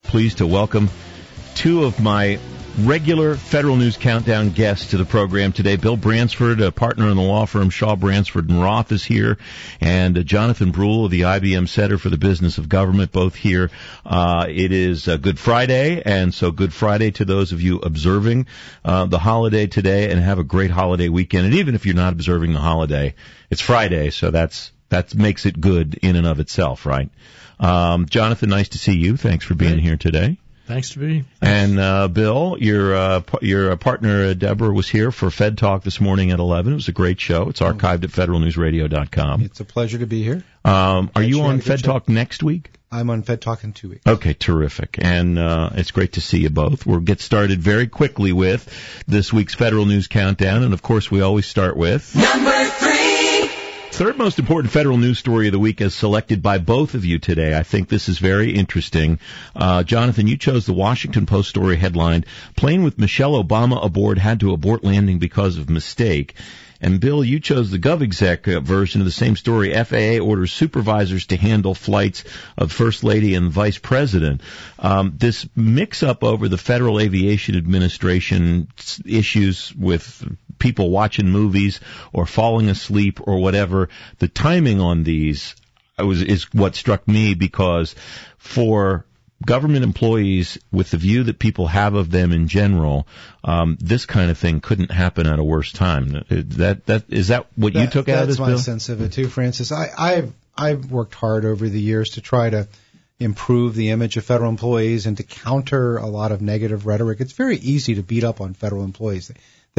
pleased to welcome two of my regular Federal News Countdown guests to the program today. Bill Bransford, a partner in the law firm Shaw, Bransford & Roth, is here, and Jonathan Brule of the IBM Center for the Business of Government, both here. It is Good Friday, and so Good Friday to those of you observing the holiday today, and have a great holiday weekend. And even if you're not observing the holiday, it's Friday, so that makes it good in and of itself, right? Jonathan, nice to see you. Thanks for being here today. Thanks to be. And Bill, your partner Deborah was here for Fed Talk this morning at 11. It was a great show. It's archived at federalnewsradio.com. It's a pleasure to be here. Are you on Fed Talk next week? I'm on Fed Talk in 2 weeks. Okay, terrific. And it's great to see you both. We'll get started very quickly with this week's Federal News Countdown. And, of course, we always start with... Number 3! Third most important federal news story of the week as selected by both of you today. I think this is very interesting. Jonathan, you chose the Washington Post story headlined, "Plane with Michelle Obama aboard had to abort landing because of mistake." And Bill, you chose the GovExec version of the same story. FAA orders supervisors to handle flights of First Lady and Vice President. This mix-up over the Federal Aviation Administration issues with people watching movies or falling asleep or whatever, the timing on these is what struck me, because for government employees, with the view that people have of them in general, this kind of thing couldn't happen at a worse time. Is that what you took out of this, Bill? That's my sense of it too, Francis. I've worked hard over the years to try to improve the image of federal employees and to counter a lot of negative rhetoric. It's very easy to beat up on federal employees.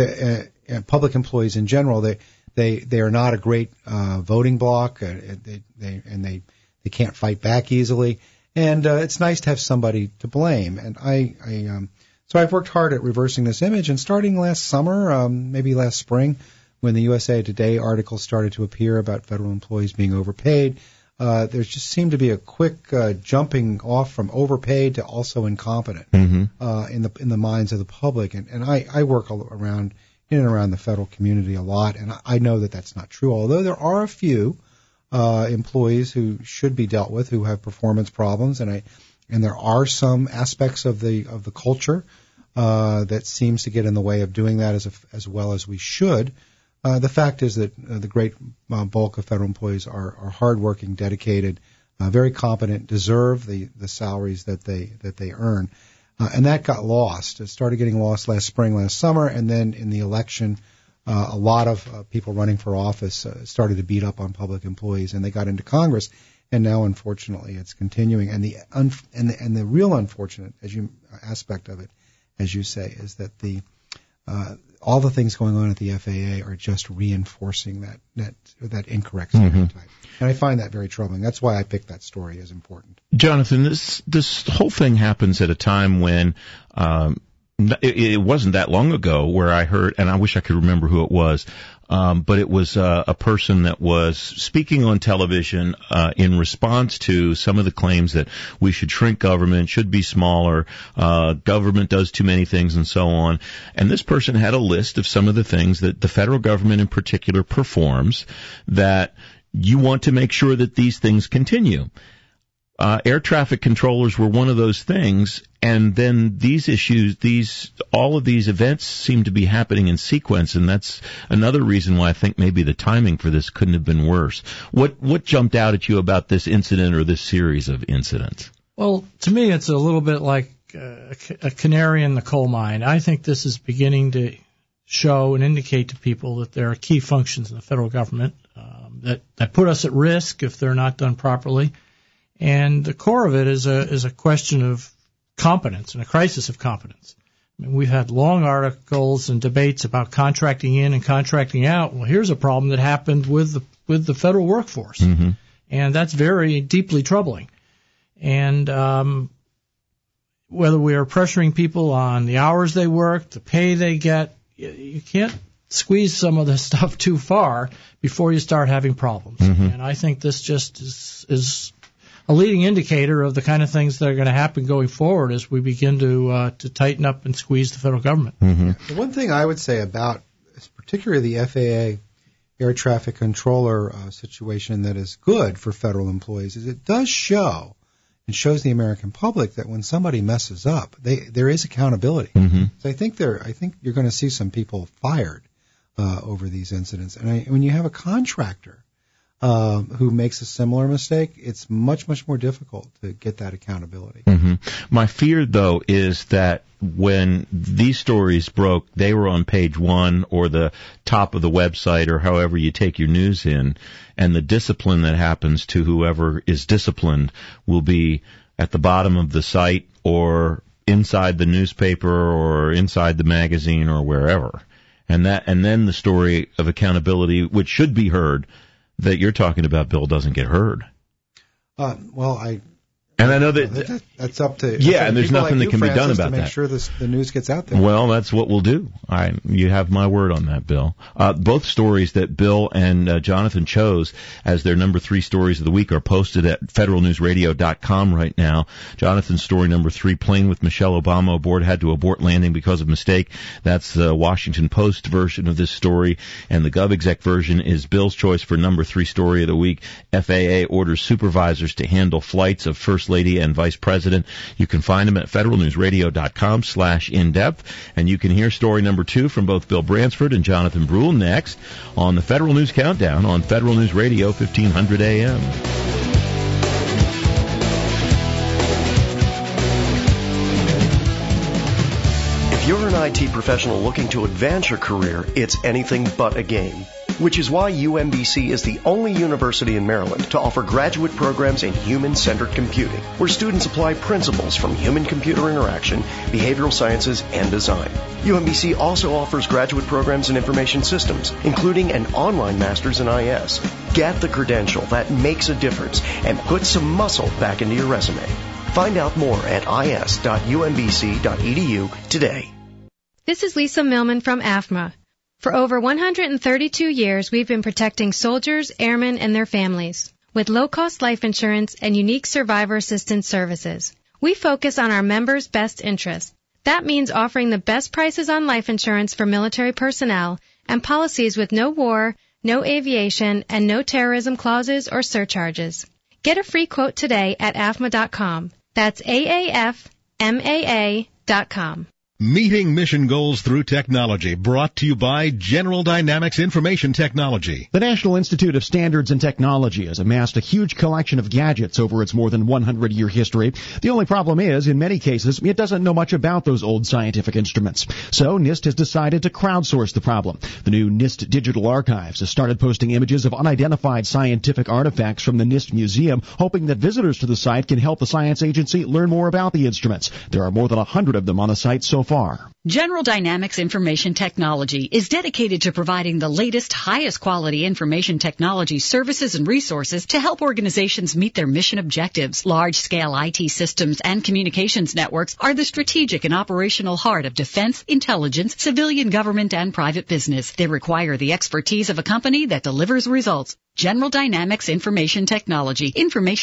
Public employees in general, they are not a great voting bloc. They can't fight back easily. And it's nice to have somebody to blame. And so I've worked hard at reversing this image. And starting last summer, maybe last spring, when the USA Today articles started to appear about federal employees being overpaid, there just seemed to be a quick jumping off from overpaid to also incompetent in the minds of the public. And I work in and around the federal community a lot, and I know that that's not true. Although there are a few employees who should be dealt with who have performance problems, and there are some aspects of the culture that seems to get in the way of doing that as well as we should. The fact is that the great bulk of federal employees are hardworking, dedicated, very competent, deserve the salaries that they earn, and that got lost. It started getting lost last summer, and then in the election, a lot of people running for office started to beat up on public employees, and they got into Congress, and now, unfortunately, it's continuing. And the real unfortunate aspect of it, as you say, is that all the things going on at the FAA are just reinforcing that incorrect stereotype. And I find that very troubling. That's why I picked that story as important. Jonathan, this whole thing happens at a time when it wasn't that long ago where I heard, and I wish I could remember who it was, but it was a person that was speaking on television in response to some of the claims that we should shrink government, should be smaller, government does too many things, and so on. And this person had a list of some of the things that the federal government in particular performs that you want to make sure that these things continue. Air traffic controllers were one of those things, and then these issues, all of these events seem to be happening in sequence, and that's another reason why I think maybe the timing for this couldn't have been worse. What jumped out at you about this incident or this series of incidents? Well, to me, it's a little bit like a canary in the coal mine. I think this is beginning to show and indicate to people that there are key functions in the federal government that put us at risk if they're not done properly. And the core of it is a question of competence and a crisis of competence. I mean, we've had long articles and debates about contracting in and contracting out. Well, here's a problem that happened with the federal workforce, and that's very deeply troubling. And whether we are pressuring people on the hours they work, the pay they get, you can't squeeze some of this stuff too far before you start having problems. And I think this just is a leading indicator of the kind of things that are going to happen going forward as we begin to tighten up and squeeze the federal government. The one thing I would say about particularly the FAA air traffic controller situation that is good for federal employees is it does show and shows the American public that when somebody messes up, there is accountability. So I think you're going to see some people fired over these incidents. And when you have a contractor who makes a similar mistake, it's much, much more difficult to get that accountability. My fear, though, is that when these stories broke, they were on page 1 or the top of the website or however you take your news in, and the discipline that happens to whoever is disciplined will be at the bottom of the site or inside the newspaper or inside the magazine or wherever. And then the story of accountability, which should be heard, that you're talking about, Bill, doesn't get heard. And I know that's up to and there's nothing that can be done about that. To make sure the news gets out there. Well, that's what we'll do. You have my word on that, Bill. Both stories that Bill and Jonathan chose as their number 3 stories of the week are posted at federalnewsradio.com right now. Jonathan's story number 3, plane with Michelle Obama aboard had to abort landing because of mistake. That's the Washington Post version of this story, and the GovExec version is Bill's choice for number 3 story of the week. FAA orders supervisors to handle flights of First Lady and Vice President. You can find them at federalnewsradio.com/in-depth, and you can hear story number 2 from both Bill Bransford and Jonathan Brule next on the Federal News Countdown on Federal News Radio 1500 AM. If you're an IT professional looking to advance your career, it's anything but a game. Which is why UMBC is the only university in Maryland to offer graduate programs in human-centered computing, where students apply principles from human-computer interaction, behavioral sciences, and design. UMBC also offers graduate programs in information systems, including an online master's in IS. Get the credential that makes a difference and put some muscle back into your resume. Find out more at is.umbc.edu today. This is Lisa Millman from AFMA. For over 132 years, we've been protecting soldiers, airmen, and their families with low-cost life insurance and unique survivor assistance services. We focus on our members' best interests. That means offering the best prices on life insurance for military personnel and policies with no war, no aviation, and no terrorism clauses or surcharges. Get a free quote today at AFMA.com. That's AAFMAA.com. Meeting mission goals through technology, brought to you by General Dynamics Information Technology. The National Institute of Standards and Technology has amassed a huge collection of gadgets over its more than 100-year history. The only problem is, in many cases, it doesn't know much about those old scientific instruments. So NIST has decided to crowdsource the problem. The new NIST Digital Archives has started posting images of unidentified scientific artifacts from the NIST Museum, hoping that visitors to the site can help the science agency learn more about the instruments. There are more than 100 of them on the site so far. General Dynamics Information Technology is dedicated to providing the latest, highest quality information technology services and resources to help organizations meet their mission objectives. Large-scale IT systems and communications networks are the strategic and operational heart of defense, intelligence, civilian government, and private business. They require the expertise of a company that delivers results. General Dynamics Information Technology,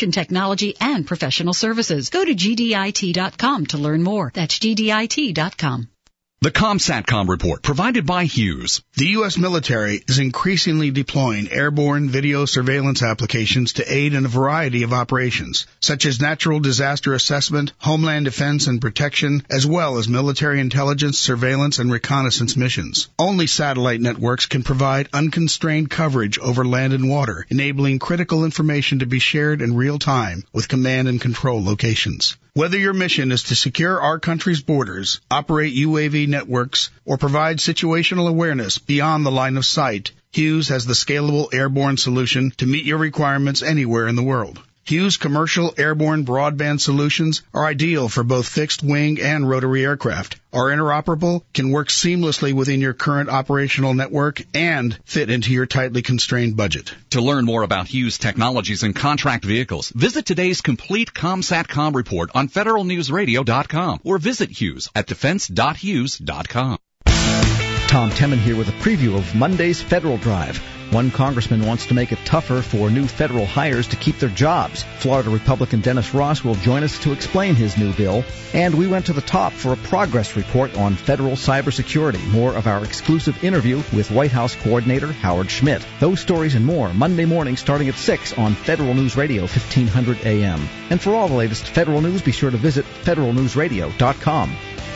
and professional services. Go to GDIT.com to learn more. That's GDIT.com. The ComSatcom report provided by Hughes. The U.S. military is increasingly deploying airborne video surveillance applications to aid in a variety of operations, such as natural disaster assessment, homeland defense and protection, as well as military intelligence, surveillance, and reconnaissance missions. Only satellite networks can provide unconstrained coverage over land and water, enabling critical information to be shared in real time with command and control locations. Whether your mission is to secure our country's borders, operate UAV networks, or provide situational awareness beyond the line of sight, Hughes has the scalable airborne solution to meet your requirements anywhere in the world. Hughes commercial airborne broadband solutions are ideal for both fixed-wing and rotary aircraft, are interoperable, can work seamlessly within your current operational network, and fit into your tightly constrained budget. To learn more about Hughes technologies and contract vehicles, visit today's complete ComSatcom report on federalnewsradio.com or visit Hughes at defense.hughes.com. Tom Temin here with a preview of Monday's Federal Drive. One congressman wants to make it tougher for new federal hires to keep their jobs. Florida Republican Dennis Ross will join us to explain his new bill. And we went to the top for a progress report on federal cybersecurity. More of our exclusive interview with White House Coordinator Howard Schmidt. Those stories and more Monday morning starting at 6 on Federal News Radio 1500 AM. And for all the latest federal news, be sure to visit federalnewsradio.com.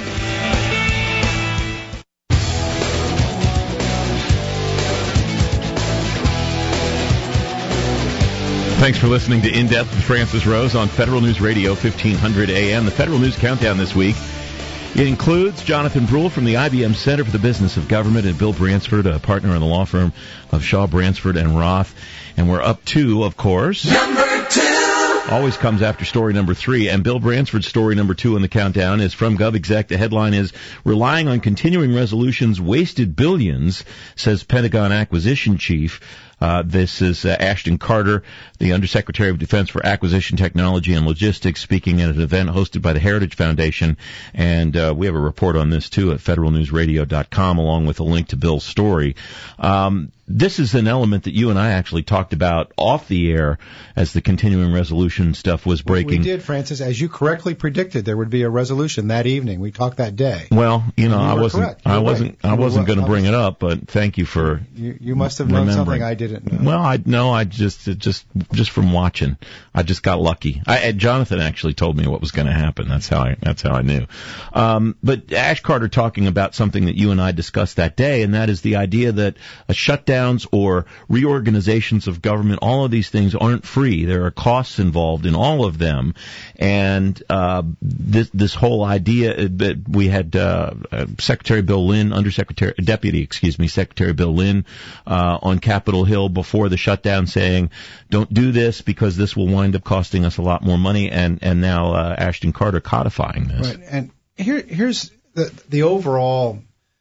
Thanks for listening to In Depth with Francis Rose on Federal News Radio 1500 AM. The Federal News Countdown this week. It includes Jonathan Brule from the IBM Center for the Business of Government and Bill Bransford, a partner in the law firm of Shaw, Bransford, and Roth. And we're up to, of course, number 2. Always comes after story number 3. And Bill Bransford's story number 2 in the countdown is from GovExec. The headline is, Relying on Continuing Resolutions Wasted Billions, says Pentagon Acquisition Chief. This is Ashton Carter, the Undersecretary of Defense for Acquisition Technology and Logistics, speaking at an event hosted by the Heritage Foundation. And we have a report on this, too, at federalnewsradio.com, along with a link to Bill's story. This is an element that you and I actually talked about off the air as the continuing resolution stuff was breaking. We did, Francis. As you correctly predicted, there would be a resolution that evening. We talked that day. Well, I wasn't going to bring it up, but thank you for You must have known something I didn't know. Well, I just from watching, I just got lucky. Jonathan actually told me what was going to happen. That's how I knew. But Ash Carter talking about something that you and I discussed that day, and that is the idea that a shutdowns or reorganizations of government, all of these things aren't free. There are costs involved in all of them, and this whole idea that we had Secretary Bill Lynn, Deputy Secretary Bill Lynn on Capitol Hill before the shutdown saying, don't do this because this will wind up costing us a lot more money, and now Ashton Carter codifying this. Right, and here's the overall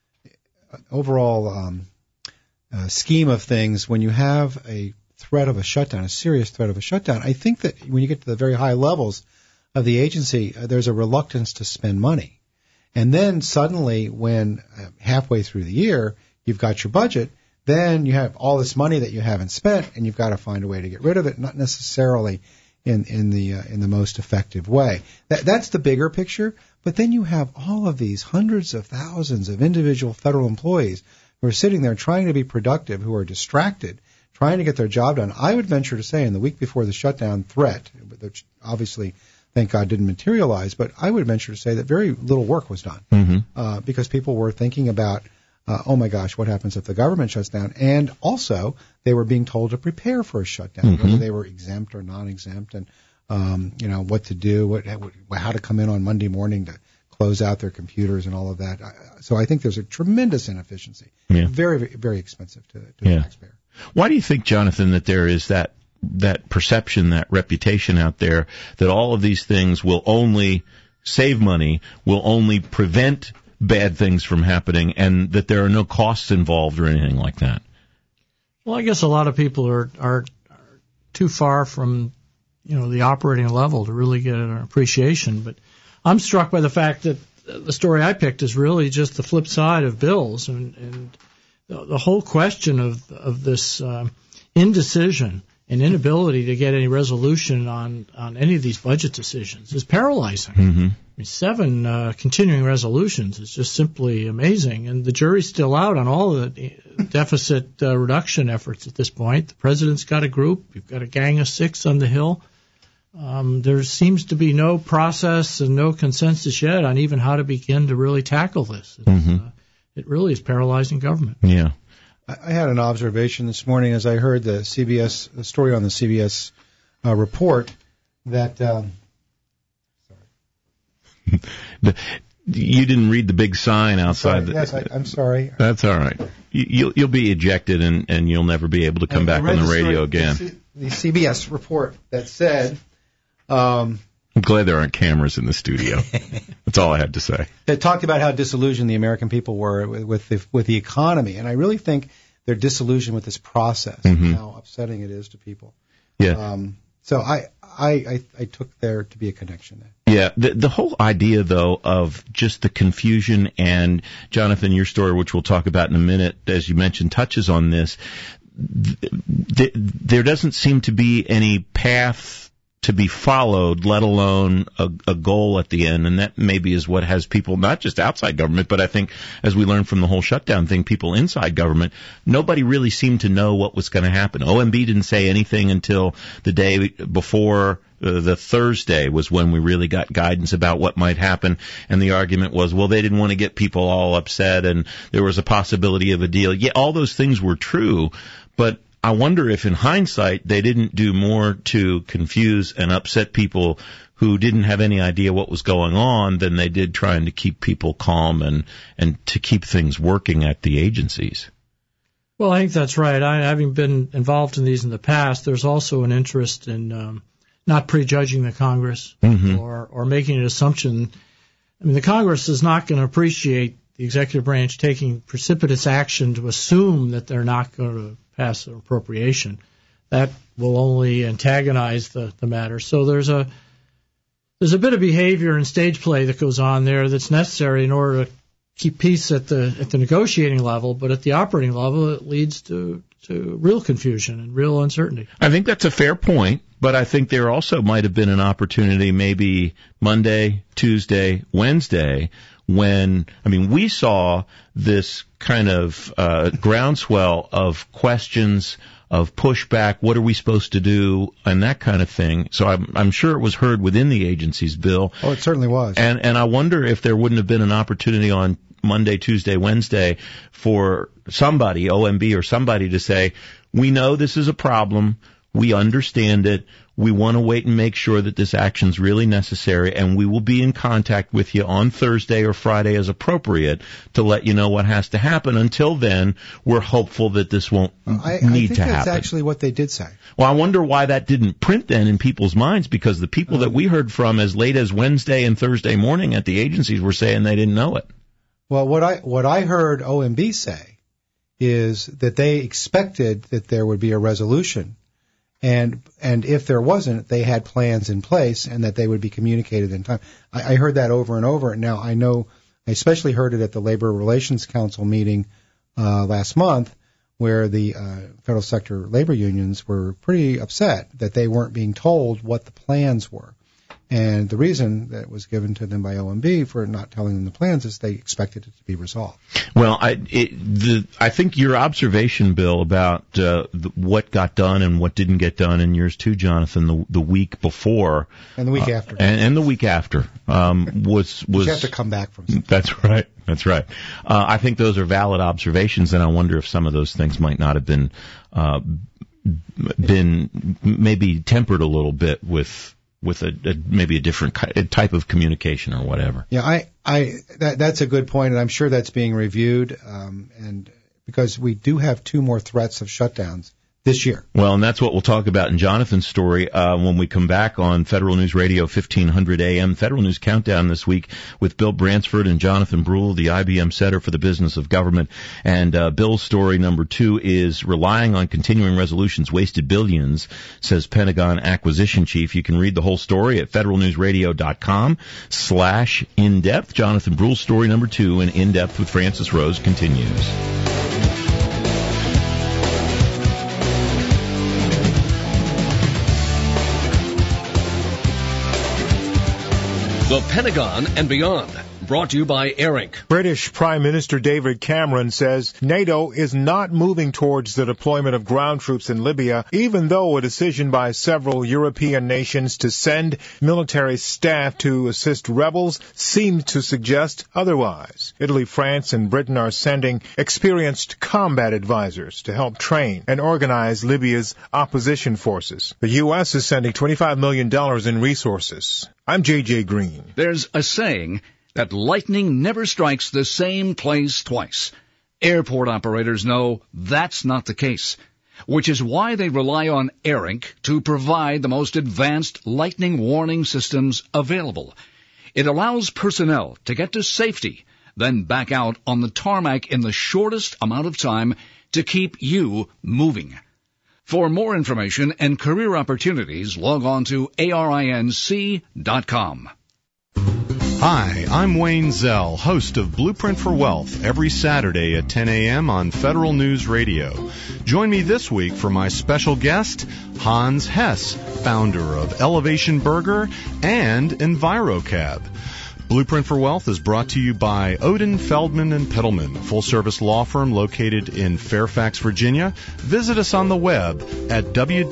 scheme of things. When you have a threat of a shutdown, a serious threat of a shutdown, I think that when you get to the very high levels of the agency, there's a reluctance to spend money. And then suddenly, when halfway through the year, you've got your budget, then you have all this money that you haven't spent, and you've got to find a way to get rid of it, not necessarily in the most effective way. That's the bigger picture. But then you have all of these hundreds of thousands of individual federal employees who are sitting there trying to be productive, who are distracted, trying to get their job done. I would venture to say in the week before the shutdown threat, which obviously, thank God, didn't materialize, but I would venture to say that very little work was done because people were thinking about, oh my gosh, what happens if the government shuts down? And also, they were being told to prepare for a shutdown, whether they were exempt or non-exempt, and what to do, how to come in on Monday morning to close out their computers and all of that. So I think there's a tremendous inefficiency. Yeah. Very, very, very expensive to the taxpayer. Why do you think, Jonathan, that there is that perception, that reputation out there that all of these things will only save money, will only prevent bad things from happening, and that there are no costs involved or anything like that? Well, I guess a lot of people are too far from the operating level to really get an appreciation. But I'm struck by the fact that the story I picked is really just the flip side of Bill's, and the whole question of this indecision and inability to get any resolution on any of these budget decisions is paralyzing. Mm-hmm. I mean, 7 continuing resolutions is just simply amazing, and the jury's still out on all the deficit reduction efforts at this point. The president's got a group. You've got a gang of 6 on the Hill. There seems to be no process and no consensus yet on even how to begin to really tackle this. It really is paralyzing government. Yeah. I had an observation this morning as I heard the story on the CBS report that. You didn't read the big sign outside. Yes, I'm sorry. That's all right. You'll be ejected and you'll never be able to come back on the radio again. The CBS report that said. I'm glad there aren't cameras in the studio. That's all I had to say. It talked about how disillusioned the American people were with the economy, and I really think they're disillusioned with this process and how upsetting it is to people. Yeah. So I took there to be a connection there. Yeah, the whole idea, though, of just the confusion, and Jonathan, your story, which we'll talk about in a minute, as you mentioned, touches on this. there doesn't seem to be any path to be followed, let alone a goal at the end, and that maybe is what has people, not just outside government, but I think, as we learned from the whole shutdown thing, people inside government, nobody really seemed to know what was going to happen. OMB didn't say anything until the day before the Thursday was when we really got guidance about what might happen, and the argument was, well, they didn't want to get people all upset, and there was a possibility of a deal. Yeah, all those things were true, but I wonder if in hindsight they didn't do more to confuse and upset people who didn't have any idea what was going on than they did trying to keep people calm and to keep things working at the agencies. Well, I think that's right. Having been involved in these in the past, there's also an interest in not prejudging the Congress or making an assumption. I mean, the Congress is not going to appreciate the executive branch taking precipitous action to assume that they're not going to pass an appropriation. That will only antagonize the matter. So there's a bit of behavior and stage play that goes on there that's necessary in order to keep peace at the negotiating level, but at the operating level it leads to real confusion and real uncertainty. I think that's a fair point, but I think there also might have been an opportunity maybe Monday, Tuesday, Wednesday when, I mean, we saw this kind of groundswell of questions, of pushback, what are we supposed to do, and that kind of thing. So I'm sure it was heard within the agencies, Bill. Oh, it certainly was. And I wonder if there wouldn't have been an opportunity on Monday, Tuesday, Wednesday for somebody, OMB or somebody, to say, we know this is a problem, we understand it, we want to wait and make sure that this action's really necessary, and we will be in contact with you on Thursday or Friday as appropriate to let you know what has to happen. Until then, we're hopeful that this won't need to happen. I think that's actually what they did say. Well, I wonder why that didn't print then in people's minds, because the people that we heard from as late as Wednesday and Thursday morning at the agencies were saying they didn't know it. Well, what I heard OMB say is that they expected that there would be a resolution. And if there wasn't, they had plans in place and that they would be communicated in time. I heard that over and over. Now, I know I especially heard it at the Labor Relations Council meeting last month, where the federal sector labor unions were pretty upset that they weren't being told what the plans were. And the reason that was given to them by OMB for not telling them the plans is they expected it to be resolved. Well, I think your observation, Bill, about what got done and what didn't get done in yours too, Jonathan, the week before and the week after, and the week after was you have to come back from something. That's right. That's right. I think those are valid observations, and I wonder if some of those things might not have been maybe tempered a little bit with maybe a different type of communication or whatever. Yeah, that's a good point, and I'm sure that's being reviewed, and because we do have 2 more threats of shutdowns this year. Well, and that's what we'll talk about in Jonathan's story when we come back on Federal News Radio 1500 AM. Federal News Countdown this week with Bill Bransford and Jonathan Brule, the IBM Center for the Business of Government. And Bill's story number 2 is relying on continuing resolutions wasted billions, says Pentagon acquisition chief. You can read the whole story at federalnewsradio.com/in-depth. Jonathan Brule's story number 2 and In-Depth with Francis Rose continues. The Pentagon and Beyond, brought to you by ARINC. British Prime Minister David Cameron says NATO is not moving towards the deployment of ground troops in Libya, even though a decision by several European nations to send military staff to assist rebels seems to suggest otherwise. Italy, France, and Britain are sending experienced combat advisors to help train and organize Libya's opposition forces. The U.S. is sending $25 million in resources. I'm J.J. Green. There's a saying that lightning never strikes the same place twice. Airport operators know that's not the case, which is why they rely on ARINC to provide the most advanced lightning warning systems available. It allows personnel to get to safety, then back out on the tarmac in the shortest amount of time to keep you moving. For more information and career opportunities, log on to ARINC.com. Hi, I'm Wayne Zell, host of Blueprint for Wealth, every Saturday at 10 a.m. on Federal News Radio. Join me this week for my special guest, Hans Hess, founder of Elevation Burger and EnviroCab. Blueprint for Wealth is brought to you by Odin, Feldman & Pittleman, full-service law firm located in Fairfax, Virginia. Visit us on the web at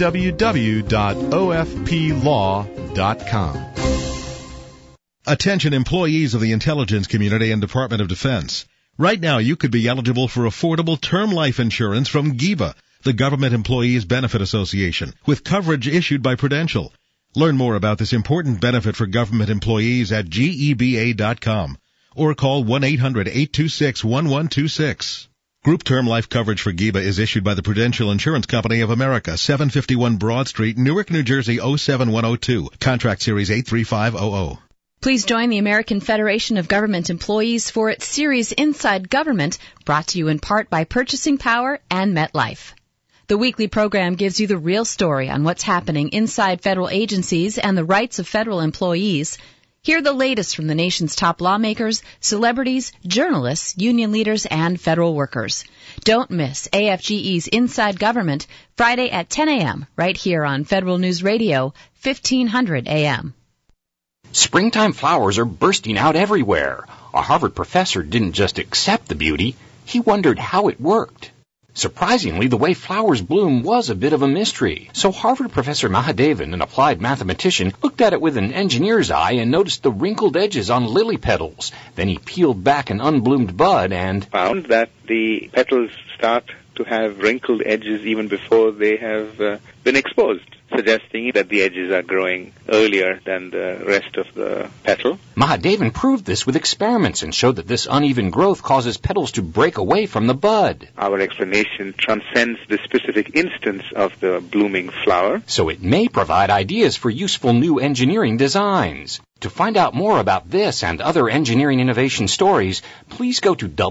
www.ofplaw.com. Attention employees of the intelligence community and Department of Defense. Right now you could be eligible for affordable term life insurance from GEBA, the Government Employees Benefit Association, with coverage issued by Prudential. Learn more about this important benefit for government employees at GEBA.com or call 1-800-826-1126. Group term life coverage for GEBA is issued by the Prudential Insurance Company of America, 751 Broad Street, Newark, New Jersey, 07102. Contract Series 83500. Please join the American Federation of Government Employees for its series Inside Government, brought to you in part by Purchasing Power and MetLife. The weekly program gives you the real story on what's happening inside federal agencies and the rights of federal employees. Hear the latest from the nation's top lawmakers, celebrities, journalists, union leaders, and federal workers. Don't miss AFGE's Inside Government, Friday at 10 a.m., right here on Federal News Radio, 1500 a.m. Springtime flowers are bursting out everywhere. A Harvard professor didn't just accept the beauty, he wondered how it worked. Surprisingly, the way flowers bloom was a bit of a mystery. So Harvard professor Mahadevan, an applied mathematician, looked at it with an engineer's eye and noticed the wrinkled edges on lily petals. Then he peeled back an unbloomed bud and found that the petals start to have wrinkled edges even before they have been exposed, suggesting that the edges are growing earlier than the rest of the petal. Mahadevan proved this with experiments and showed that this uneven growth causes petals to break away from the bud. Our explanation transcends the specific instance of the blooming flower, so it may provide ideas for useful new engineering designs. To find out more about this and other engineering innovation stories, please go to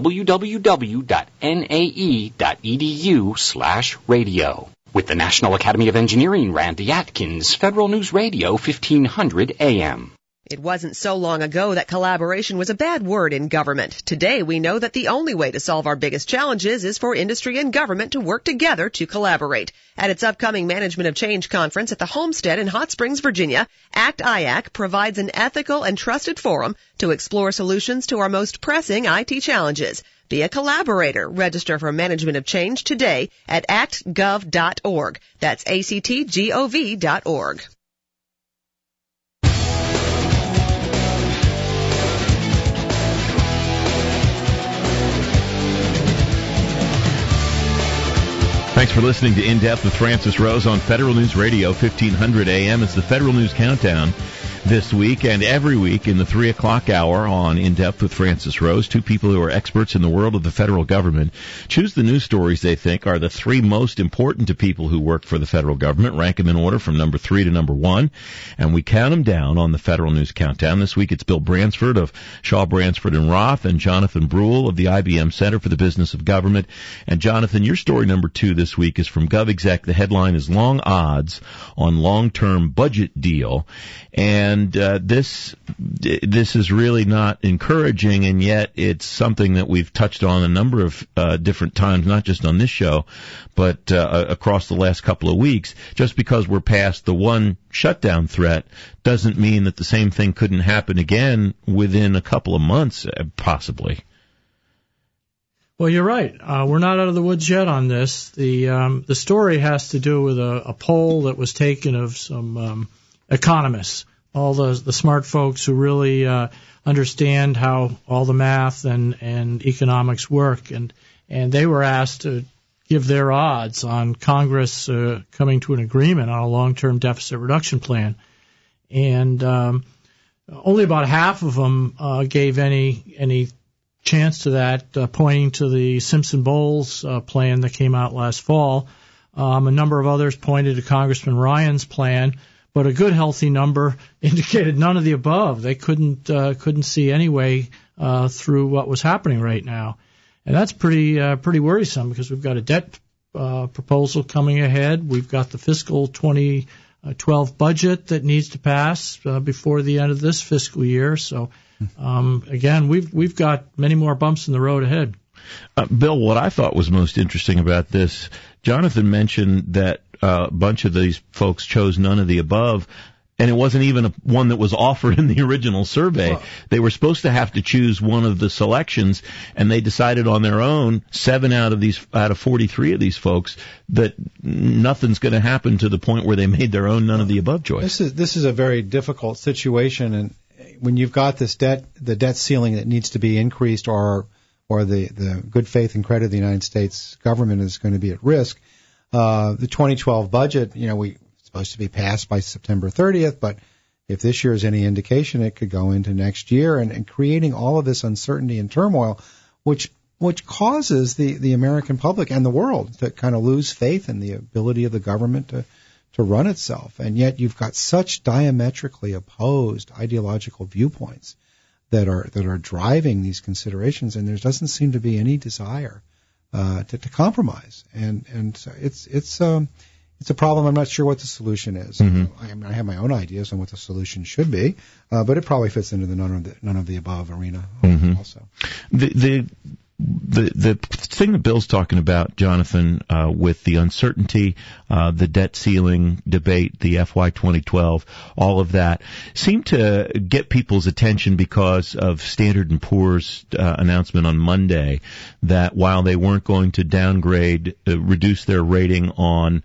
www.nae.edu/radio. With the National Academy of Engineering, Randy Atkins, Federal News Radio, 1500 AM. It wasn't so long ago that collaboration was a bad word in government. Today, we know that the only way to solve our biggest challenges is for industry and government to work together to collaborate. At its upcoming Management of Change conference at the Homestead in Hot Springs, Virginia, ACT-IAC provides an ethical and trusted forum to explore solutions to our most pressing IT challenges. Be a collaborator. Register for Management of Change today at actgov.org. That's actgov.org. Thanks for listening to In Depth with Francis Rose on Federal News Radio, 1500 AM. It's the Federal News Countdown this week and every week in the 3 o'clock hour on In Depth with Francis Rose. Two people who are experts in the world of the federal government choose the news stories they think are the three most important to people who work for the federal government, rank them in order from number 3 to number 1, and we count them down on the Federal News Countdown. This week it's Bill Bransford of Shaw, Bransford & Roth and Jonathan Brule of the IBM Center for the Business of Government. And Jonathan, your story number 2 this week is from GovExec. The headline is Long Odds on Long-Term Budget Deal. And this is really not encouraging, and yet it's something that we've touched on a number of different times, not just on this show, but across the last couple of weeks. Just because we're past the one shutdown threat doesn't mean that the same thing couldn't happen again within a couple of months, possibly. Well, you're right. We're not out of the woods yet on this. The story has to do with a poll that was taken of some economists, all the smart folks who really understand how all the math and economics work, and they were asked to give their odds on Congress coming to an agreement on a long-term deficit reduction plan, and only about half of them gave any chance to that, pointing to the Simpson-Bowles plan that came out last fall. A number of others pointed to Congressman Ryan's plan, but a good, healthy number indicated none of the above. They couldn't see any way through what was happening right now, and that's pretty worrisome because we've got a debt proposal coming ahead. We've got the fiscal 2012 budget that needs to pass before the end of this fiscal year. So Again, we've got many more bumps in the road ahead. Bill, what I thought was most interesting about this, Jonathan mentioned that a bunch of these folks chose none of the above, and it wasn't even one that was offered in the original survey. Well, they were supposed to have to choose one of the selections, and they decided on their own, 7 out of 43 of these folks, that nothing's going to happen to the point where they made their own none of the above choice. This is a very difficult situation, and when you've got this the debt ceiling that needs to be increased, or the good faith and credit of the United States government is going to be at risk. The 2012 budget, it's supposed to be passed by September 30th, but if this year is any indication, it could go into next year, and creating all of this uncertainty and turmoil, which causes the American public and the world to kind of lose faith in the ability of the government to run itself. And yet you've got such diametrically opposed ideological viewpoints that are driving these considerations, and there doesn't seem to be any desire to compromise. And so it's a problem. I'm not sure what the solution is. Mm-hmm. I have my own ideas on what the solution should be, but it probably fits into the none of the above arena also. The thing that Bill's talking about, Jonathan, with the uncertainty, the debt ceiling debate, the FY 2012, all of that, seemed to get people's attention because of Standard & Poor's announcement on Monday that while they weren't going to downgrade, reduce their rating on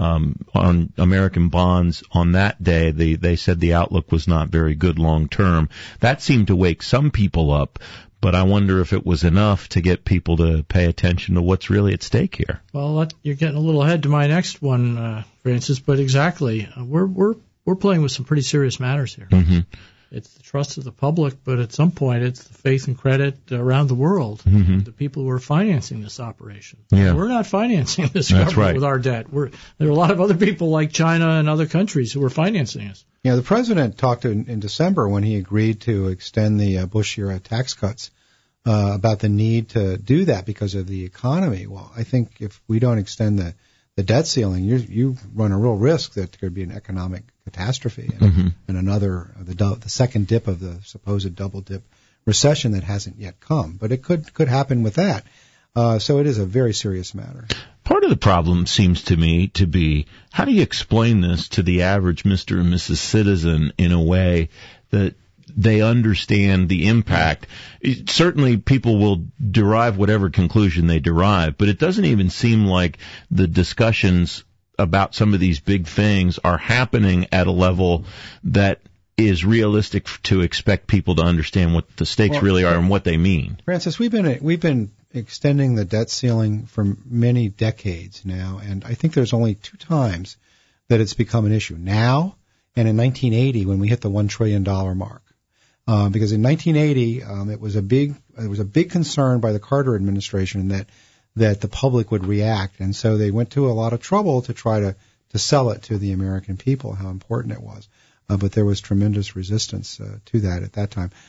American bonds on that day, they said the outlook was not very good long term. That seemed to wake some people up. But I wonder if it was enough to get people to pay attention to what's really at stake here. Well, you're getting a little ahead to my next one, Francis. But exactly, we're playing with some pretty serious matters here. Mm-hmm. It's the trust of the public, but at some point, it's the faith and credit around the world. Mm-hmm. The people who are financing this operation. Yeah. We're not financing this government with our debt. There are a lot of other people like China and other countries who are financing us. Yeah, the president talked in December when he agreed to extend the Bush-era tax cuts about the need to do that because of the economy. Well, I think if we don't extend the debt ceiling, you run a real risk that there could be an economic catastrophe and another the second dip of the supposed double dip recession that hasn't yet come. But it could happen with that. So it is a very serious matter. Part of the problem seems to me to be, how do you explain this to the average Mr. and Mrs. Citizen in a way that they understand the impact? Certainly people will derive whatever conclusion they derive, but it doesn't even seem like the discussions about some of these big things are happening at a level that is realistic to expect people to understand what the stakes really are and what they mean. Francis, we've been extending the debt ceiling for many decades now, and I think there's only 2 times that it's become an issue. Now and in 1980 when we hit the $1 trillion mark. Because in 1980 it was a big concern by the Carter administration that the public would react, and so they went to a lot of trouble to try to sell it to the American people how important it was. But there was tremendous resistance to that at that time.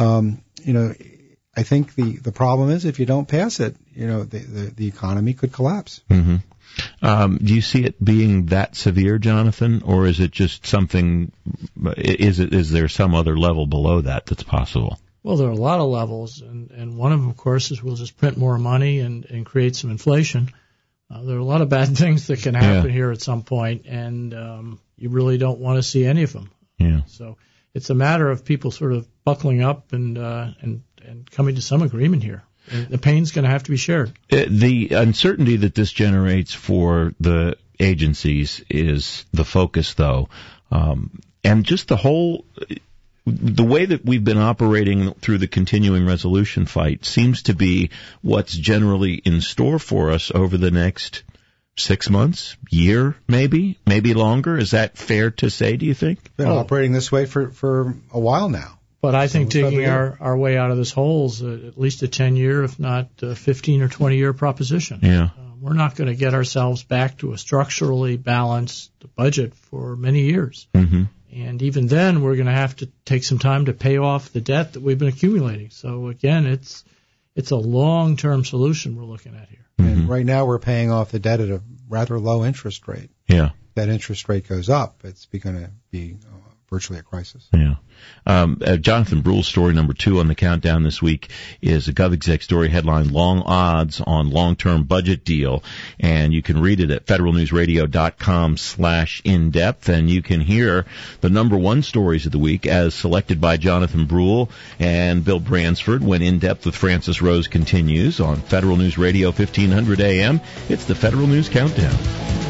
I think the problem is if you don't pass it, the economy could collapse. Mm-hmm. Do you see it being that severe, Jonathan, or is it just something? Is there some other level below that that's possible? Well, there are a lot of levels, and one of them, of course, is we'll just print more money and create some inflation. There are a lot of bad things that can happen here at some point, and you really don't want to see any of them. Yeah. So it's a matter of people sort of buckling up and coming to some agreement here. The pain's going to have to be shared. The uncertainty that this generates for the agencies is the focus, though, and just the way that we've been operating through the continuing resolution fight seems to be what's generally in store for us over the next 6 months, year, maybe longer. Is that fair to say, do you think? Been operating this way for a while now. But I think digging our way out of this hole is at least a 10-year, if not a 15 or 20-year proposition. Yeah. We're not going to get ourselves back to a structurally balanced budget for many years. Mm-hmm. And even then, we're going to have to take some time to pay off the debt that we've been accumulating. So, again, it's a long-term solution we're looking at here. Mm-hmm. And right now we're paying off the debt at a rather low interest rate. Yeah. That interest rate goes up, it's going to be virtually a crisis. Yeah. Jonathan Brule's story number 2 on the countdown this week is a GovExec story headline, Long Odds on Long-Term Budget Deal. And you can read it at federalnewsradio.com/in-depth. And you can hear the number 1 stories of the week as selected by Jonathan Brule and Bill Bransford when In Depth with Francis Rose continues on Federal News Radio 1500 AM. It's the Federal News Countdown.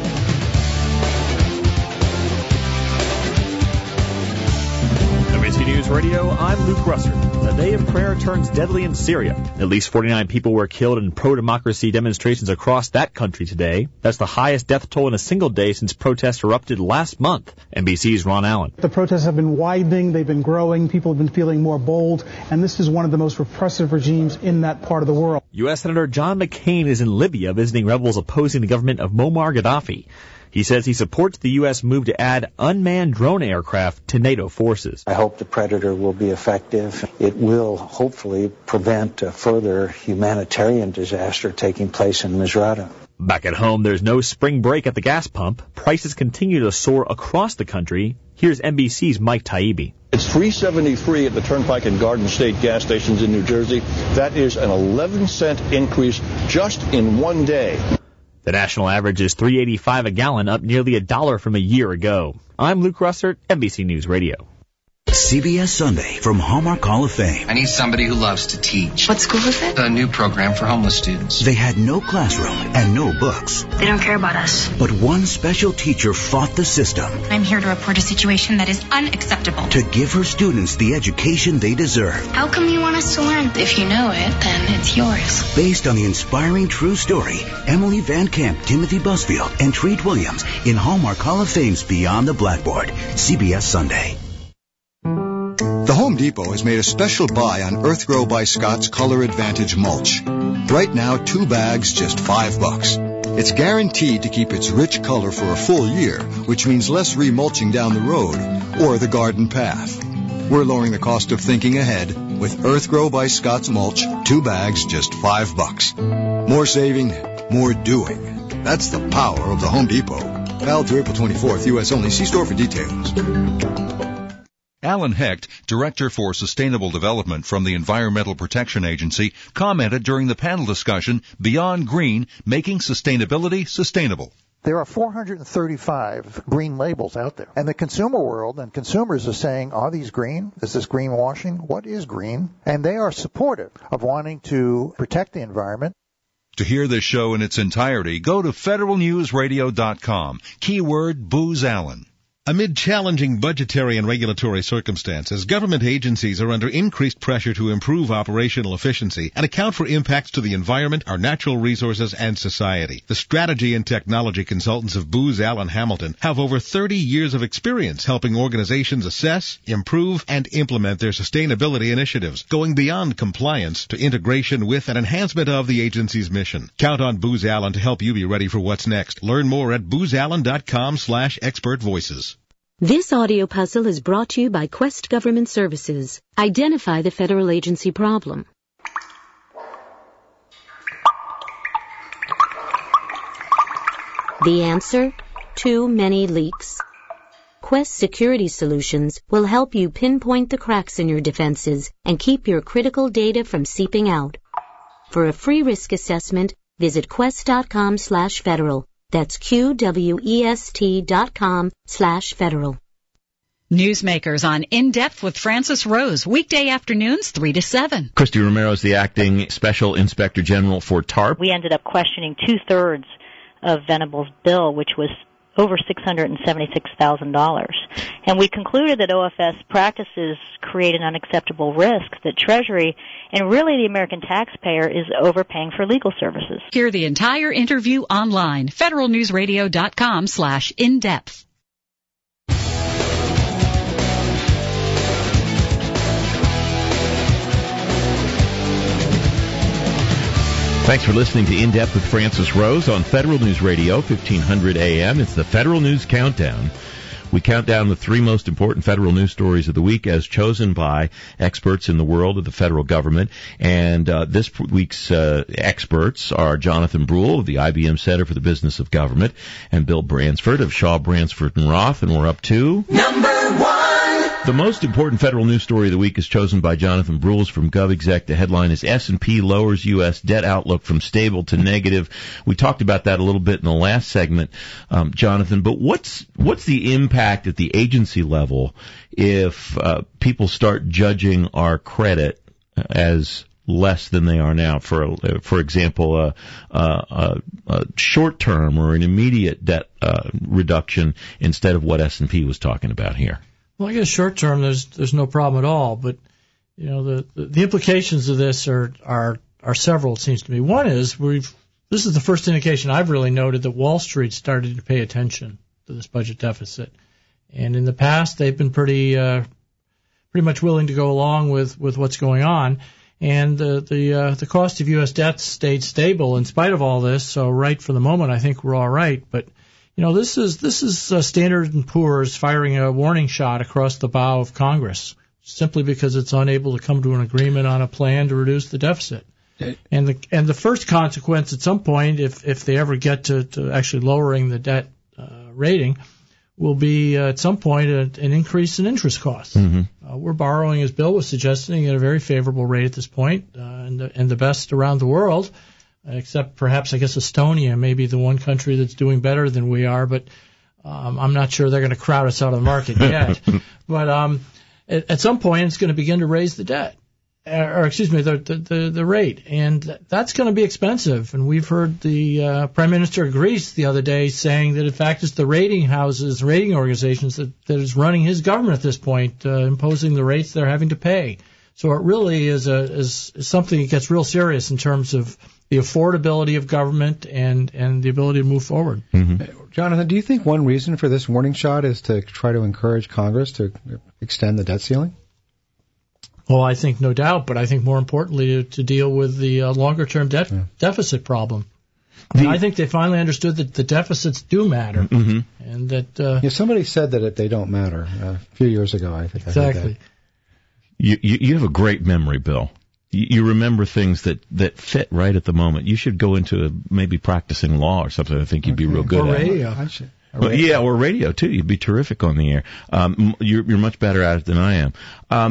WNC News Radio, I'm Luke Russert. A day of prayer turns deadly in Syria. At least 49 people were killed in pro-democracy demonstrations across that country today. That's the highest death toll in a single day since protests erupted last month. NBC's Ron Allen. The protests have been widening, they've been growing, people have been feeling more bold, and this is one of the most repressive regimes in that part of the world. U.S. Senator John McCain is in Libya visiting rebels opposing the government of Muammar Gaddafi. He says he supports the U.S. move to add unmanned drone aircraft to NATO forces. I hope the Predator will be effective. It will hopefully prevent a further humanitarian disaster taking place in Misrata. Back at home, there's no spring break at the gas pump. Prices continue to soar across the country. Here's NBC's Mike Taibbi. It's $3.73 at the Turnpike and Garden State gas stations in New Jersey. That is an 11-cent increase just in one day. The national average is $3.85 a gallon, up nearly $1 from a year ago. I'm Luke Russert, NBC News Radio. CBS Sunday from Hallmark Hall of Fame. I need somebody who loves to teach. What school is it? A new program for homeless students. They had no classroom and no books. They don't care about us. But one special teacher fought the system. I'm here to report a situation that is unacceptable. To give her students the education they deserve. How come you want us to learn? If you know it, then it's yours. Based on the inspiring true story, Emily Van Camp, Timothy Busfield, and Treat Williams in Hallmark Hall of Fame's Beyond the Blackboard. CBS Sunday. The Home Depot has made a special buy on Earthgrow by Scott's Color Advantage mulch. Right now, 2 bags, just $5. It's guaranteed to keep its rich color for a full year, which means less remulching down the road or the garden path. We're lowering the cost of thinking ahead with Earthgrow by Scott's mulch, 2 bags, just $5. More saving, more doing. That's the power of the Home Depot. Valid through April 24th, U.S. only. See store for details. Alan Hecht, Director for Sustainable Development from the Environmental Protection Agency, commented during the panel discussion, Beyond Green, Making Sustainability Sustainable. There are 435 green labels out there. And the consumer world and consumers are saying, are these green? Is this greenwashing? What is green? And they are supportive of wanting to protect the environment. To hear this show in its entirety, go to federalnewsradio.com. Keyword Booz Allen. Amid challenging budgetary and regulatory circumstances, government agencies are under increased pressure to improve operational efficiency and account for impacts to the environment, our natural resources, and society. The strategy and technology consultants of Booz Allen Hamilton have over 30 years of experience helping organizations assess, improve, and implement their sustainability initiatives, going beyond compliance to integration with and enhancement of the agency's mission. Count on Booz Allen to help you be ready for what's next. Learn more at boozallen.com/expertvoices. This audio puzzle is brought to you by Quest Government Services. Identify the federal agency problem. The answer? Too many leaks. Quest Security Solutions will help you pinpoint the cracks in your defenses and keep your critical data from seeping out. For a free risk assessment, visit quest.com/federal. That's QWEST.com/federal. Newsmakers on In Depth with Francis Rose, weekday afternoons 3 to 7. Christy Romero is the acting Special Inspector General for TARP. We ended up questioning 2/3 of Venable's bill, which was over $676,000. And we concluded that OFS practices create an unacceptable risk, that Treasury and really the American taxpayer is overpaying for legal services. Hear the entire interview online, federalnewsradio.com/in-depth. Thanks for listening to In Depth with Francis Rose on Federal News Radio, 1500 AM. It's the Federal News Countdown. We count down the 3 most important federal news stories of the week as chosen by experts in the world of the federal government. And this week's experts are Jonathan Brule of the IBM Center for the Business of Government and Bill Bransford of Shaw, Bransford & Roth. And we're up to... Number 1! The most important federal news story of the week is chosen by Jonathan Brules from GovExec. The headline is S&P lowers U.S. debt outlook from stable to negative. We talked about that a little bit in the last segment, Jonathan. But what's the impact at the agency level if people start judging our credit as less than they are now? For example, a short term or an immediate debt reduction instead of what S&P was talking about here. Well, I guess short term there's no problem at all, but the implications of this are several, it seems to me. One is this is the first indication I've really noted that Wall Street started to pay attention to this budget deficit, and in the past they've been pretty much willing to go along with what's going on, and the cost of U.S. debt stayed stable in spite of all this. So right for the moment, I think we're all right, but. This is Standard & Poor's firing a warning shot across the bow of Congress simply because it's unable to come to an agreement on a plan to reduce the deficit. And the first consequence at some point, if they ever get to actually lowering the debt rating, will be at some point an increase in interest costs. Mm-hmm. We're borrowing, as Bill was suggesting, at a very favorable rate at this point, and the best around the world. Except perhaps, I guess, Estonia may be the one country that's doing better than we are, but I'm not sure they're going to crowd us out of the market yet. But at some point, it's going to begin to raise the debt, the rate, and that's going to be expensive. And we've heard the Prime Minister of Greece the other day saying that, in fact, it's the rating organizations that is running his government at this point, imposing the rates they're having to pay. So it really is something that gets real serious in terms of the affordability of government and the ability to move forward. Mm-hmm. Jonathan, do you think one reason for this warning shot is to try to encourage Congress to extend the debt ceiling? Well, I think no doubt, but I think more importantly to deal with the longer-term deficit problem. I think they finally understood that the deficits do matter, mm-hmm. and that somebody said that they don't matter a few years ago. I think exactly. I heard that. You have a great memory, Bill. You remember things that fit right at the moment. You should go into maybe practicing law or something. I think you'd be real good at radio. it. Yeah, or radio too. You'd be terrific on the air. You're much better at it than I am.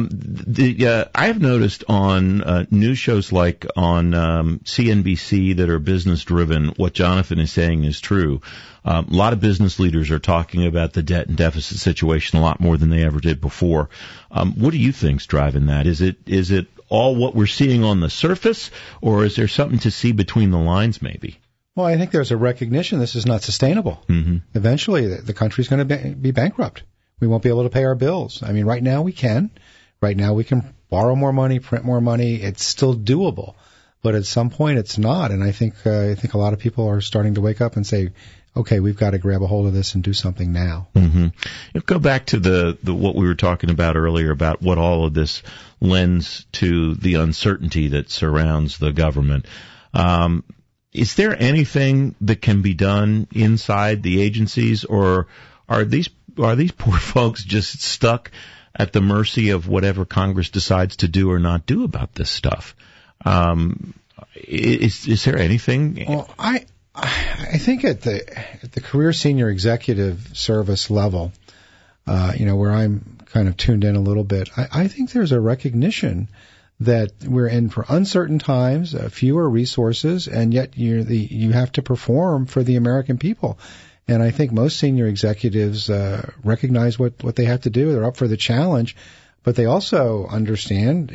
I have noticed on news shows like on CNBC that are business driven, what Jonathan is saying is true. A lot of business leaders are talking about the debt and deficit situation a lot more than they ever did before. What do you think's driving that? Is it all what we're seeing on the surface, or is there something to see between the lines maybe? Well, I think there's a recognition this is not sustainable. Mm-hmm. Eventually, the country's going to be bankrupt. We won't be able to pay our bills. I mean, right now we can. Right now we can borrow more money, print more money. It's still doable. But at some point it's not. And I think a lot of people are starting to wake up and say, okay, we've got to grab a hold of this and do something now. Mm-hmm. Go back to the what we were talking about earlier about what all of this lends to the uncertainty that surrounds the government. Is there anything that can be done inside the agencies, or are these poor folks just stuck at the mercy of whatever Congress decides to do or not do about this stuff? Is there anything? Well, I think at the career senior executive service level, where I'm kind of tuned in a little bit, I think there's a recognition that we're in for uncertain times, fewer resources, and yet you have to perform for the American people. And I think most senior executives recognize what they have to do. They're up for the challenge, but they also understand,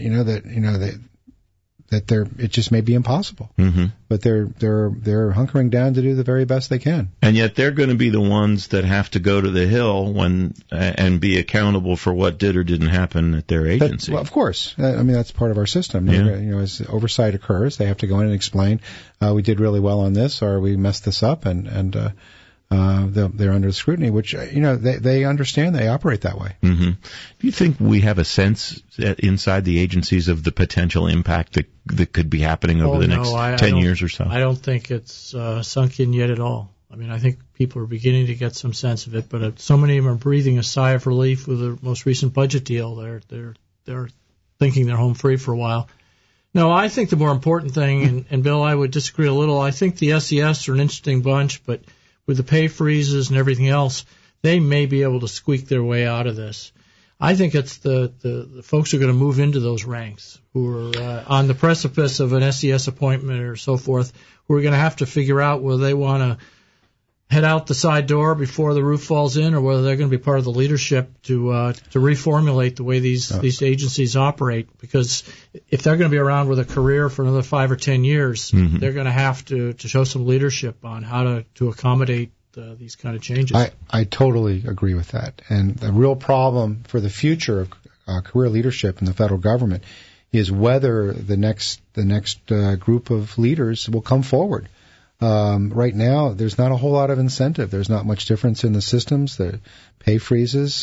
that it just may be impossible. Mm-hmm. But they're hunkering down to do the very best they can. And yet they're going to be the ones that have to go to the Hill and be accountable for what did or didn't happen at their agency. Well, of course. That's part of our system. Yeah. As oversight occurs, they have to go in and explain, we did really well on this, or we messed this up, and they're under scrutiny, which, they understand, they operate that way. Mm-hmm. Do you think we have a sense inside the agencies of the potential impact that could be happening over the next 10 years or so? I don't think it's sunk in yet at all. I mean, I think people are beginning to get some sense of it, but so many of them are breathing a sigh of relief with the most recent budget deal. They're thinking they're home free for a while. No, I think the more important thing, and Bill, I would disagree a little, I think the SES are an interesting bunch, but with the pay freezes and everything else, they may be able to squeak their way out of this. I think it's the folks who are going to move into those ranks, who are on the precipice of an SES appointment or so forth, who are going to have to figure out whether they want to head out the side door before the roof falls in, or whether they're going to be part of the leadership to reformulate the way these agencies operate. Because if they're going to be around with a career for another 5 or 10 years, they're going to have to show some leadership on how to accommodate these kind of changes. I totally agree with that. And the real problem for the future of career leadership in the federal government is whether the next group of leaders will come forward. Right now, there's not a whole lot of incentive. There's not much difference in the systems. The pay freezes,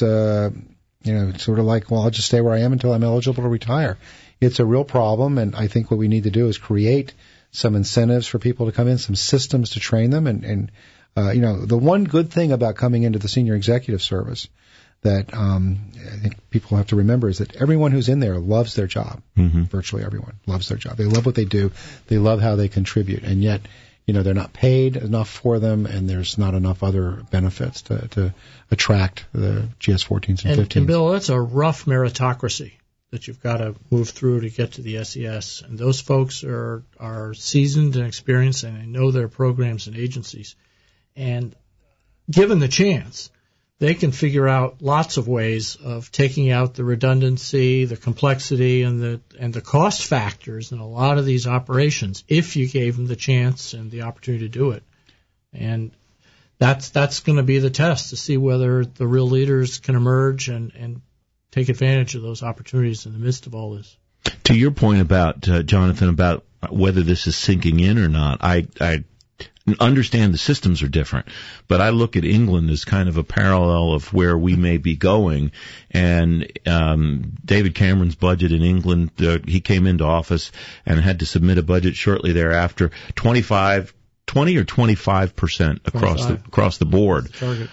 it's sort of like, well, I'll just stay where I am until I'm eligible to retire. It's a real problem, and I think what we need to do is create some incentives for people to come in, some systems to train them, and the one good thing about coming into the senior executive service that I think people have to remember is that everyone who's in there loves their job. Virtually everyone loves their job. They love what they do. They love how they contribute, and yet they're not paid enough for them, and there's not enough other benefits to attract the GS-14s and 15s. And Bill, that's a rough meritocracy that you've got to move through to get to the SES. And those folks are seasoned and experienced, and they know their programs and agencies. And given the chance, they can figure out lots of ways of taking out the redundancy, the complexity, and the cost factors in a lot of these operations if you gave them the chance and the opportunity to do it. And that's going to be the test to see whether the real leaders can emerge and take advantage of those opportunities in the midst of all this. To your point about, Jonathan, about whether this is sinking in or not, I understand the systems are different, but I look at England as kind of a parallel of where we may be going. And David Cameron's budget in England, he came into office and had to submit a budget shortly thereafter, 20 or 25% across the board.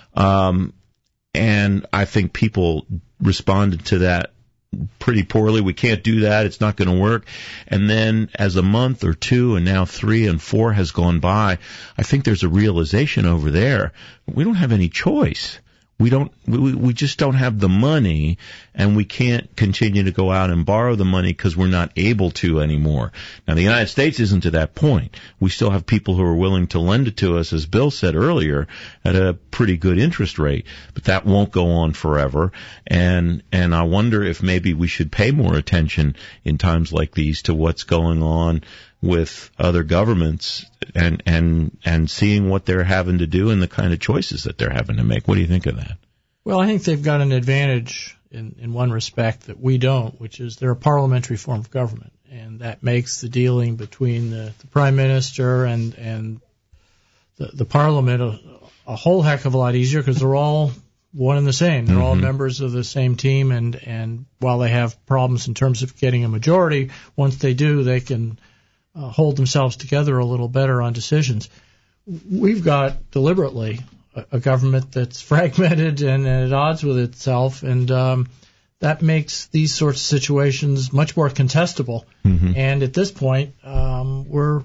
And I think people responded to that pretty poorly. We can't do that. It's not going to work. And then as a month or two and now 3 and 4 has gone by, I think there's a realization over there. We don't have any choice. We just don't have the money, and we can't continue to go out and borrow the money because we're not able to anymore. Now, the United States isn't to that point. We still have people who are willing to lend it to us, as Bill said earlier, at a pretty good interest rate, but that won't go on forever. And I wonder if maybe we should pay more attention in times like these to what's going on with other governments and seeing what they're having to do and the kind of choices that they're having to make. What do you think of that? Well, I think they've got an advantage in one respect that we don't, which is they're a parliamentary form of government, and that makes the dealing between the Prime Minister and the Parliament a whole heck of a lot easier because they're all one and the same. They're all members of the same team, and while they have problems in terms of getting a majority, once they do, they can hold themselves together a little better on decisions. We've got deliberately a government that's fragmented and at odds with itself, and that makes these sorts of situations much more contestable. And at this point, we're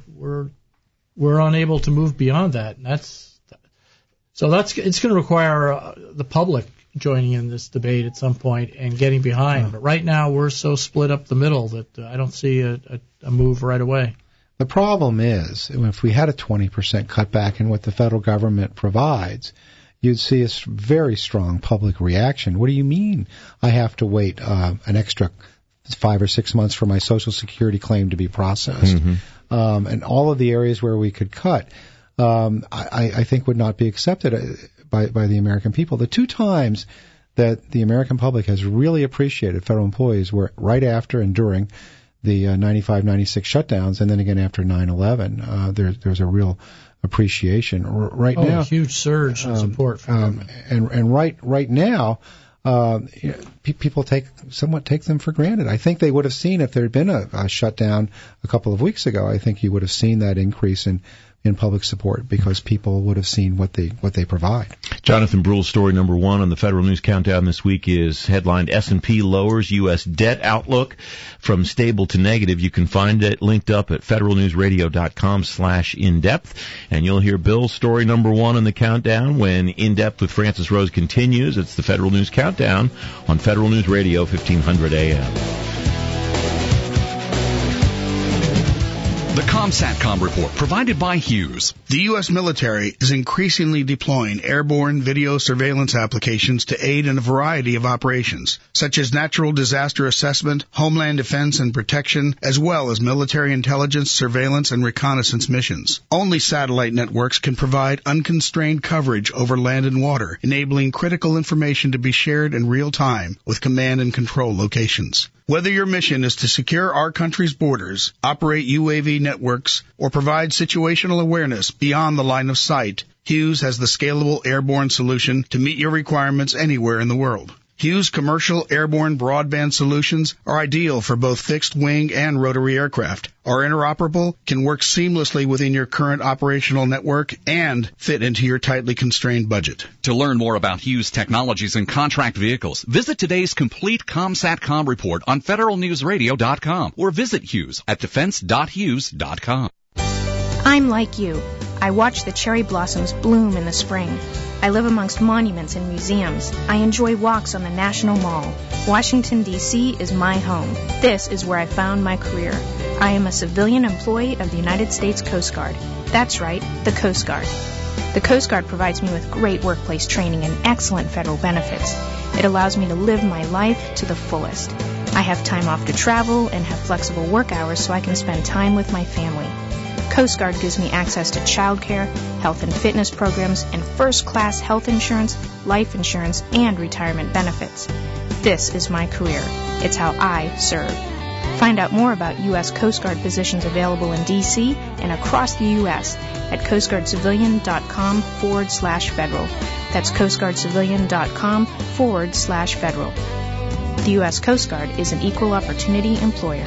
unable to move beyond that. And it's going to require the public joining in this debate at some point and getting behind. But right now, we're so split up the middle that I don't see a move right away. The problem is, if we had a 20% cutback in what the federal government provides, you'd see a very strong public reaction. What do you mean I have to wait an extra 5 or 6 months for my Social Security claim to be processed? And all of the areas where we could cut, I think would not be accepted by the American people. The 2 times that the American public has really appreciated federal employees were right after and during the 95-96 shutdowns, and then again after 9/11. There's a real appreciation right now. A huge surge in support for them. And right now, people take them for granted. I think they would have seen if there had been a shutdown a couple of weeks ago. I think you would have seen that increase in in public support because people would have seen what they provide. Jonathan Brule's story number one on the Federal News Countdown this week is headlined S&P lowers U.S. debt outlook from stable to negative. You can find it linked up at federalnewsradio.com/in-depth. And you'll hear Bill's story number one on the countdown when In Depth with Francis Rose continues. It's the Federal News Countdown on Federal News Radio, 1500 AM. The ComSatcom report provided by Hughes. The U.S. military is increasingly deploying airborne video surveillance applications to aid in a variety of operations, such as natural disaster assessment, homeland defense and protection, as well as military intelligence, surveillance, and reconnaissance missions. Only satellite networks can provide unconstrained coverage over land and water, enabling critical information to be shared in real time with command and control locations. Whether your mission is to secure our country's borders, operate UAV networks, or provide situational awareness beyond the line of sight, Hughes has the scalable airborne solution to meet your requirements anywhere in the world. Hughes commercial airborne broadband solutions are ideal for both fixed-wing and rotary aircraft, are interoperable, can work seamlessly within your current operational network, and fit into your tightly constrained budget. To learn more about Hughes technologies and contract vehicles, visit today's complete ComSatcom report on federalnewsradio.com or visit Hughes at defense.hughes.com. I'm like you. I watch the cherry blossoms bloom in the spring. I live amongst monuments and museums. I enjoy walks on the National Mall. Washington, D.C. is my home. This is where I found my career. I am a civilian employee of the United States Coast Guard. That's right, the Coast Guard. The Coast Guard provides me with great workplace training and excellent federal benefits. It allows me to live my life to the fullest. I have time off to travel and have flexible work hours so I can spend time with my family. Coast Guard gives me access to childcare, health and fitness programs, and first-class health insurance, life insurance, and retirement benefits. This is my career. It's how I serve. Find out more about U.S. Coast Guard positions available in D.C. and across the U.S. at coastguardcivilian.com/federal. That's coastguardcivilian.com/federal. The U.S. Coast Guard is an equal opportunity employer.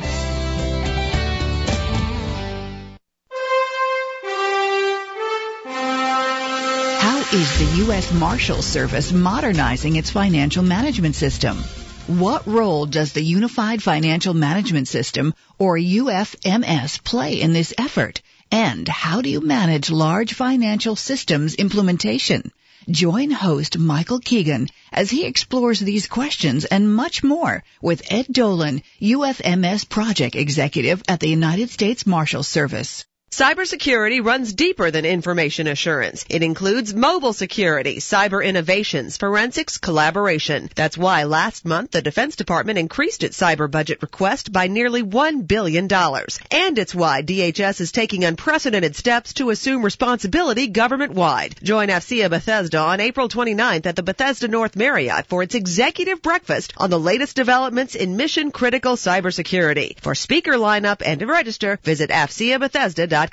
Is the U.S. Marshal Service modernizing its financial management system? What role does the Unified Financial Management System, or UFMS, play in this effort? And how do you manage large financial systems implementation? Join host Michael Keegan as he explores these questions and much more with Ed Dolan, UFMS Project Executive at the United States Marshal Service. Cybersecurity runs deeper than information assurance. It includes mobile security, cyber innovations, forensics, collaboration. That's why last month the Defense Department increased its cyber budget request by nearly $1 billion. And it's why DHS is taking unprecedented steps to assume responsibility government-wide. Join AFCEA Bethesda on April 29th at the Bethesda North Marriott for its executive breakfast on the latest developments in mission-critical cybersecurity. For speaker lineup and to register, visit AFCEABethesda.com.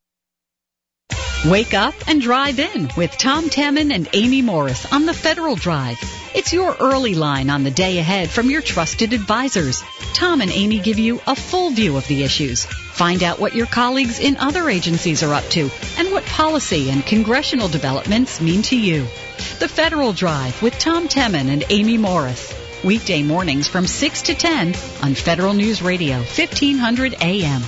Wake up and drive in with Tom Temin and Amy Morris on the Federal Drive. It's your early line on the day ahead from your trusted advisors. Tom and Amy give you a full view of the issues. Find out what your colleagues in other agencies are up to and what policy and congressional developments mean to you. The Federal Drive with Tom Temin and Amy Morris. Weekday mornings from 6 to 10 on Federal News Radio, 1500 AM.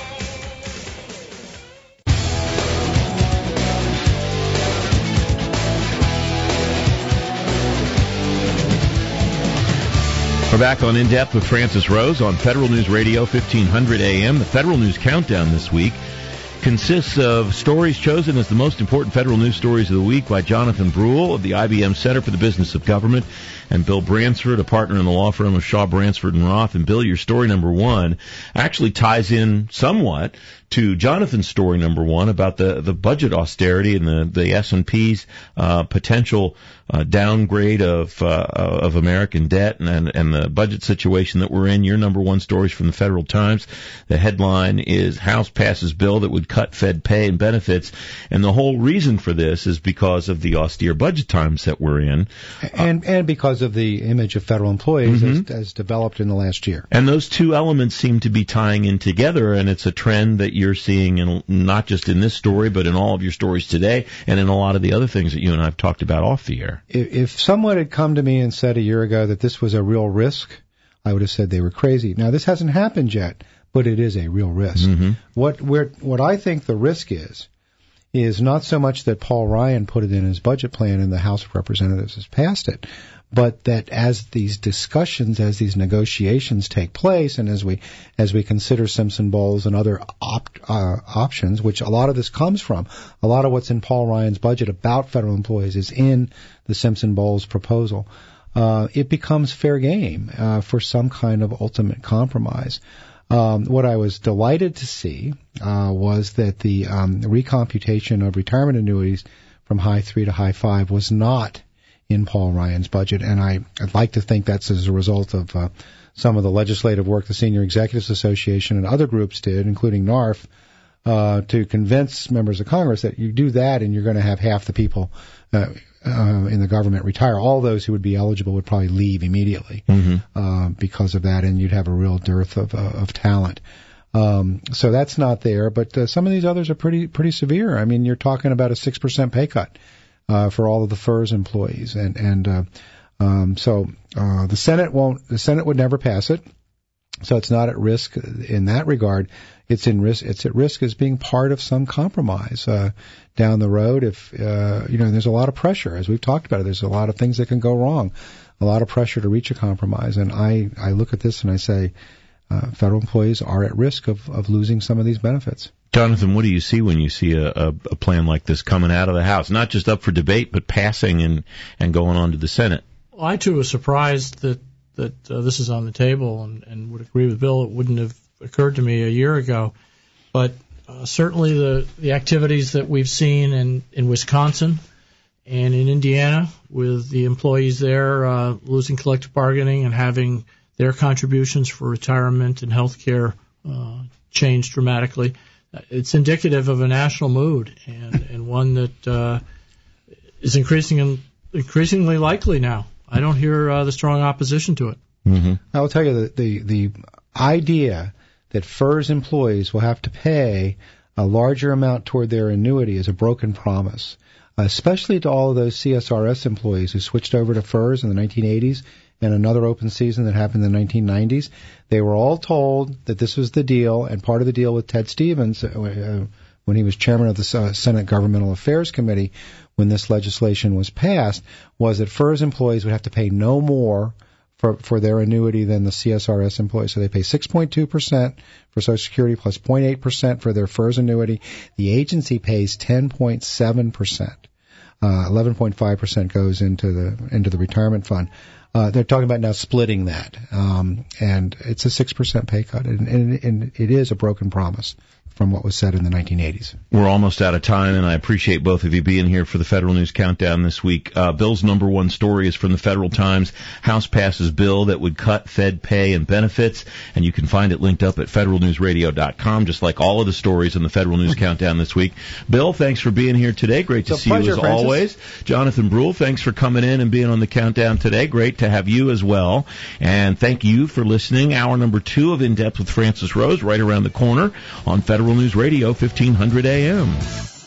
We're back on In Depth with Francis Rose on Federal News Radio, 1500 AM. The Federal News Countdown this week consists of stories chosen as the most important federal news stories of the week by Jonathan Brule of the IBM Center for the Business of Government and Bill Bransford, a partner in the law firm of Shaw, Bransford & Roth. And Bill, your story number one actually ties in somewhat to Jonathan's story number one about the budget austerity and the S&P's potential downgrade of American debt and the budget situation that we're in. Your number one stories from the Federal Times. The headline is House passes bill that would cut Fed pay and benefits, and the whole reason for this is because of the austere budget times that we're in, and because because of the image of federal employees as developed in the last year. And those two elements seem to be tying in together, and it's a trend that you're seeing in, not just in this story, but in all of your stories today, and in a lot of the other things that you and I have talked about off the air. If someone had come to me and said a year ago that this was a real risk, I would have said they were crazy. Now, this hasn't happened yet, but it is a real risk. What I think the risk is not so much that Paul Ryan put it in his budget plan and the House of Representatives has passed it, but that as these discussions, as these negotiations take place, and as we consider Simpson Bowles and other options, which a lot of this comes from, a lot of what's in Paul Ryan's budget about federal employees is in the Simpson Bowles proposal. It becomes fair game for some kind of ultimate compromise. What I was delighted to see was that the recomputation of retirement annuities from high 3 to high 5 was not in Paul Ryan's budget, and I'd like to think that's as a result of some of the legislative work the Senior Executives Association and other groups did, including NARF, to convince members of Congress that you do that and you're going to have half the people in the government retire. All those who would be eligible would probably leave immediately because of that, and you'd have a real dearth of talent. So that's not there, but some of these others are pretty severe. I mean, you're talking about a 6% pay cut for all of the FERS employees, so the Senate would never pass it. So it's not at risk in that regard. It's at risk as being part of some compromise down the road. If there's a lot of pressure, as we've talked about it. There's a lot of things that can go wrong. A lot of pressure to reach a compromise. And I look at this and I say, federal employees are at risk of losing some of these benefits. Jonathan, what do you see when you see a plan like this coming out of the House, not just up for debate, but passing and going on to the Senate? Well, I too was surprised that this is on the table, and would agree with Bill. It wouldn't have occurred to me a year ago, but certainly the activities that we've seen in Wisconsin and in Indiana with the employees there losing collective bargaining and having their contributions for retirement and health care changed dramatically. It's indicative of a national mood and one that is increasingly likely now. I don't hear the strong opposition to it. I will tell you that the idea that FERS employees will have to pay a larger amount toward their annuity is a broken promise, especially to all of those CSRS employees who switched over to FERS in the 1980s and another open season that happened in the 1990s. They were all told that this was the deal, and part of the deal with Ted Stevens when he was chairman of the Senate Governmental Affairs Committee when this legislation was passed, was that FERS employees would have to pay no more for their annuity than the CSRS employees. So they pay 6.2% for Social Security plus 0.8% for their FERS annuity. The agency pays 10.7%. 11.5% goes into the retirement fund. They're talking about now splitting that, and it's a 6% pay cut, and it is a broken promise from what was said in the 1980s. We're almost out of time, and I appreciate both of you being here for the Federal News Countdown this week. Bill's number one story is from the Federal Times. House passes bill that would cut Fed pay and benefits, and you can find it linked up at federalnewsradio.com, just like all of the stories in the Federal News Countdown this week. Bill, thanks for being here today. Great to see you as always. Jonathan Brule, thanks for coming in and being on the Countdown today. Great to have you as well. And thank you for listening. Hour number 2 of In Depth with Francis Rose right around the corner on Federal News Radio, 1500 AM.